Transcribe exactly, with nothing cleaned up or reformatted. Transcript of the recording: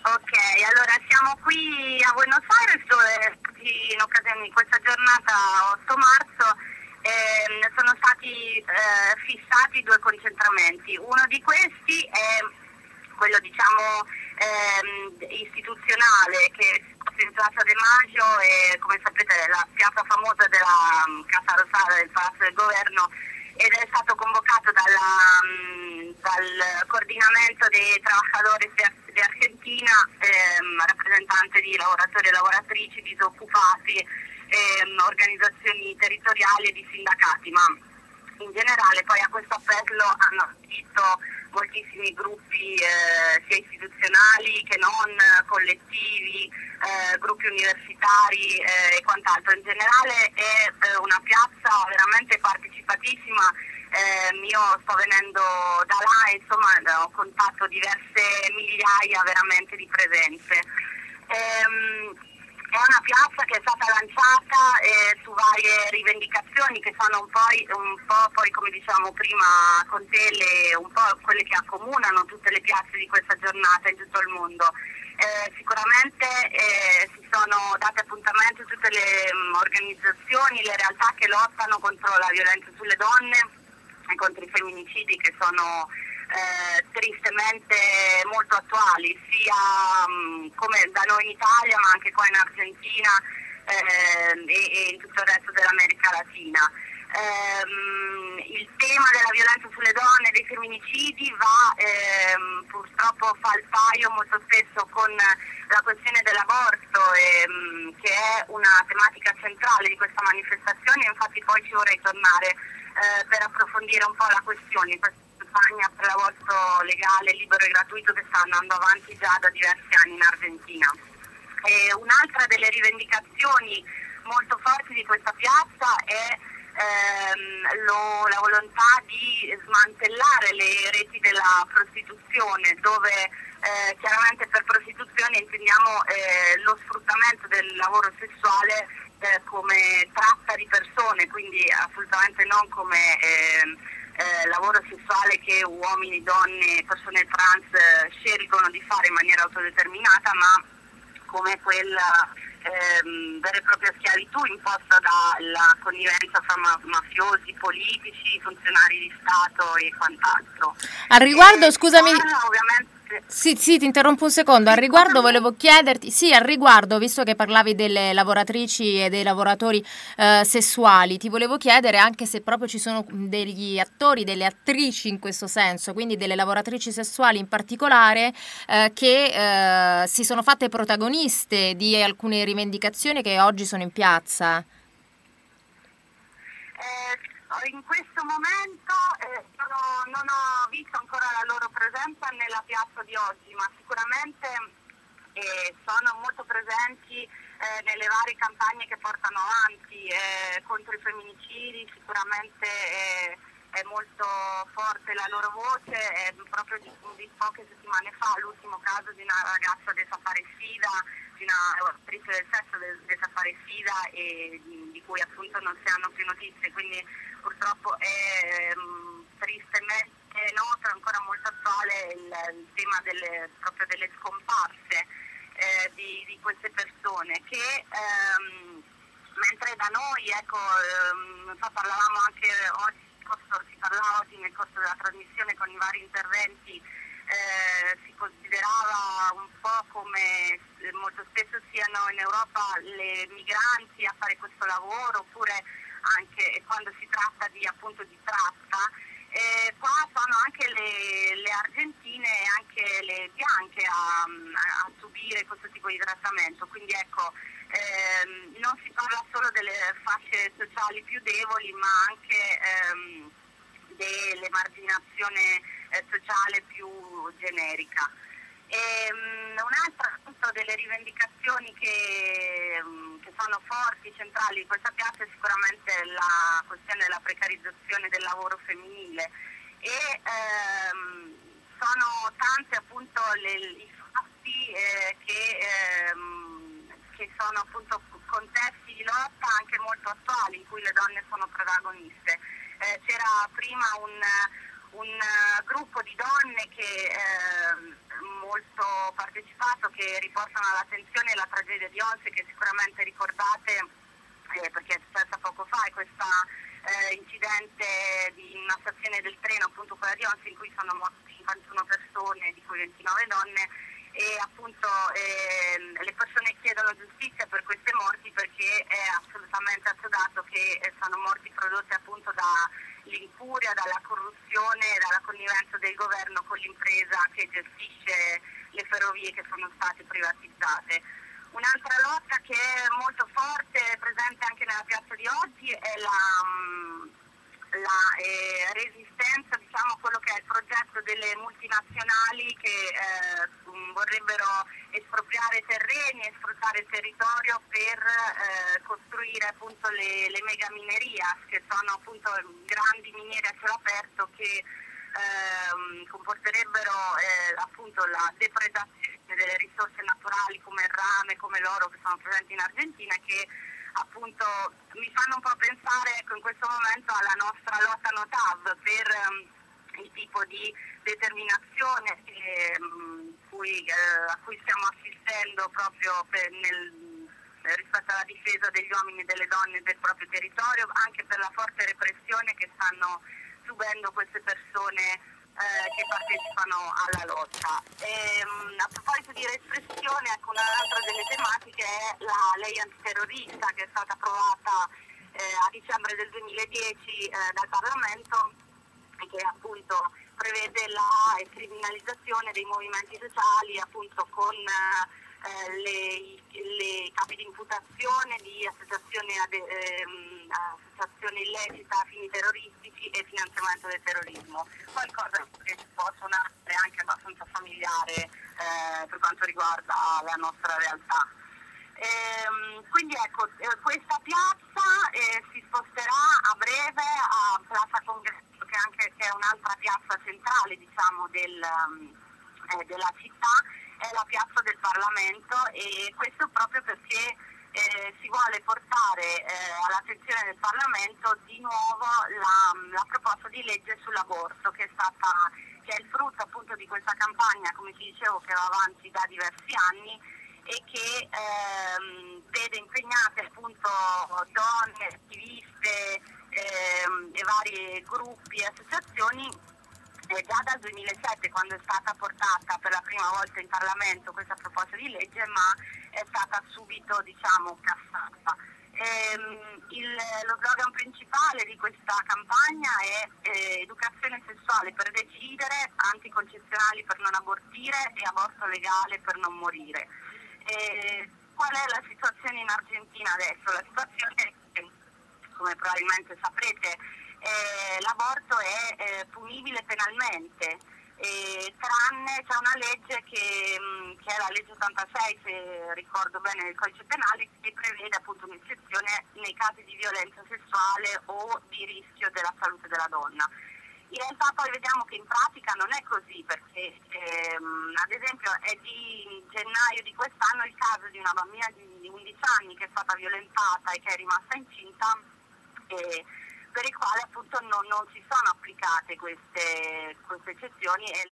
Ok, allora siamo qui a Buenos Aires dove in occasione di questa giornata otto marzo ehm, sono stati eh, fissati due concentramenti. Uno di questi è quello diciamo ehm, istituzionale che è in Piazza De Maggio e come sapete è la piazza famosa della um, Casa Rosada del Palazzo del Governo ed è stato convocato dalla, um, dal coordinamento dei trabajadores di Argentina, ehm, rappresentante di lavoratori e lavoratrici, disoccupati, ehm, organizzazioni territoriali e di sindacati, ma in generale poi a questo appello hanno scritto moltissimi gruppi eh, sia istituzionali che non, collettivi, eh, gruppi universitari eh, e quant'altro. In generale è eh, una piazza veramente partecipatissima, eh, io sto venendo da là e insomma ho contatto diverse migliaia veramente di presenze. Ehm, È una piazza che è stata lanciata eh, su varie rivendicazioni che sono un po', un po' poi come diciamo prima con te le, un po' quelle che accomunano tutte le piazze di questa giornata in tutto il mondo. Eh, sicuramente eh, si sono date appuntamento tutte le um, organizzazioni, le realtà che lottano contro la violenza sulle donne e contro i femminicidi che sono Eh, tristemente molto attuali sia mh, come da noi in Italia ma anche qua in Argentina eh, e, e in tutto il resto dell'America Latina. Eh, il tema della violenza sulle donne e dei femminicidi va ehm, purtroppo fa il paio molto spesso con la questione dell'aborto ehm, che è una tematica centrale di questa manifestazione, infatti poi ci vorrei tornare eh, per approfondire un po' la questione. Campagna per l'aborto legale, libero e gratuito che sta andando avanti già da diversi anni in Argentina. E un'altra delle rivendicazioni molto forti di questa piazza è ehm, lo, la volontà di smantellare le reti della prostituzione, dove eh, chiaramente per prostituzione intendiamo eh, lo sfruttamento del lavoro sessuale eh, come tratta di persone, quindi assolutamente non come eh, Eh, lavoro sessuale che uomini, donne, persone trans eh, scelgono di fare in maniera autodeterminata, ma come quella ehm, vera e propria schiavitù imposta dalla connivenza fra ma- mafiosi, politici, funzionari di Stato e quant'altro. Al riguardo, e scusami... parla, ovviamente... Sì, sì, ti interrompo un secondo. Al riguardo volevo chiederti, sì, al riguardo, visto che parlavi delle lavoratrici e dei lavoratori eh, sessuali, ti volevo chiedere anche se proprio ci sono degli attori, delle attrici in questo senso, quindi delle lavoratrici sessuali in particolare, eh, che eh, si sono fatte protagoniste di alcune rivendicazioni che oggi sono in piazza. Eh, in questo momento eh, sono, non ho visto ancora la loro presenza nella piazza di oggi, ma sicuramente eh, sono molto presenti eh, nelle varie campagne che portano avanti eh, contro i femminicidi. Sicuramente eh, è molto forte la loro voce, è proprio di, di poche settimane fa l'ultimo caso di una ragazza desaparecida, di una attrice del sesso desaparecida e di, di cui appunto non si hanno più notizie, quindi purtroppo è um, tristemente noto, ancora molto attuale il, il tema delle, proprio delle scomparse eh, di, di queste persone che um, mentre da noi, ecco, um, non so, parlavamo anche oggi, si parlava oggi nel corso della trasmissione con i vari interventi, eh, si considerava un po' come molto spesso siano in Europa le migranti a fare questo lavoro, oppure anche quando si tratta di appunto di tratta, eh, qua sono anche le, le argentine e anche le bianche a, a subire questo tipo di trattamento, quindi ecco ehm, non si parla solo delle fasce sociali più deboli ma anche ehm, dell'emarginazione eh, sociale più generica. E, um, un'altra appunto delle rivendicazioni che, um, che sono forti, centrali di questa piazza è sicuramente la questione della precarizzazione del lavoro femminile e um, sono tanti appunto le, i fatti eh, che, ehm, che sono appunto contesti di lotta anche molto attuali in cui le donne sono protagoniste. Eh, c'era prima un un uh, gruppo di donne che eh, molto partecipato, che riportano all'attenzione la tragedia di Olse, che sicuramente ricordate eh, perché è successa poco fa, è questa eh, incidente di una stazione del treno, appunto quella di Olse, in cui sono morte cinquantuno persone, di cui ventinove donne, e appunto eh, le persone chiedono giustizia per queste morti, perché è assolutamente assodato che eh, sono morti prodotte appunto dall'incuria, dalla corruzione e dalla connivenza del governo con l'impresa che gestisce le ferrovie che sono state privatizzate. Un'altra lotta che è molto forte, presente anche nella piazza di oggi, è la, la eh, resistenza, diciamo, a quello che è il progetto delle multinazionali che eh, vorrebbero espropriare terreni e sfruttare il territorio per eh, costruire appunto le, le mega minerias, che sono appunto grandi miniere a cielo aperto che ehm, comporterebbero eh, appunto la depredazione delle risorse naturali come il rame, come l'oro, che sono presenti in Argentina, che appunto mi fanno un po' pensare, ecco, in questo momento alla nostra lotta NOTAV per um, il tipo di determinazione che, um, cui, eh, a cui stiamo assistendo proprio per nel, rispetto alla difesa degli uomini e delle donne del proprio territorio, anche per la forte repressione che stanno subendo queste persone eh, che partecipano alla lotta. E, um, a proposito di repressione, ecco, un'altra delle tematiche è la lei antiterrorista, che è stata approvata eh, a dicembre del duemiladieci eh, dal Parlamento, e che appunto prevede la criminalizzazione dei movimenti sociali, appunto con eh, le, le capi di imputazione di associazione, ad, ehm, associazione illecita a fini terroristici e finanziamento del terrorismo, qualcosa che ci può suonare anche abbastanza familiare eh, per quanto riguarda la nostra realtà. Ehm, quindi ecco, eh, questa piazza eh, si sposterà a breve a Piazza Congresso, che, anche, che è un'altra piazza centrale, diciamo, del, um, eh, della città, è la piazza del Parlamento, e questo proprio perché eh, si vuole portare eh, all'attenzione del Parlamento di nuovo la, la proposta di legge sull'aborto, che è stata, che è il frutto appunto di questa campagna, come ti dicevo, che va avanti da diversi anni, e che ehm, vede impegnate appunto donne, attiviste ehm, e vari gruppi e associazioni eh, già dal duemilasette, quando è stata portata per la prima volta in Parlamento questa proposta di legge, ma è stata subito, diciamo, cassata. Ehm, il, lo slogan principale di questa campagna è eh, educazione sessuale per decidere, anticoncezionali per non abortire e aborto legale per non morire. Eh, qual è la situazione in Argentina adesso? La situazione, come probabilmente saprete, eh, l'aborto è eh, punibile penalmente, eh, tranne c'è una legge che, mh, che è la legge ottantasei, se ricordo bene, del codice penale, che prevede appunto un'eccezione nei casi di violenza sessuale o di rischio della salute della donna. In realtà poi vediamo che in pratica non è così, perché ehm, ad esempio è di gennaio di quest'anno il caso di una bambina di undici anni che è stata violentata e che è rimasta incinta, e per il quale appunto non, non si sono applicate queste, queste eccezioni, e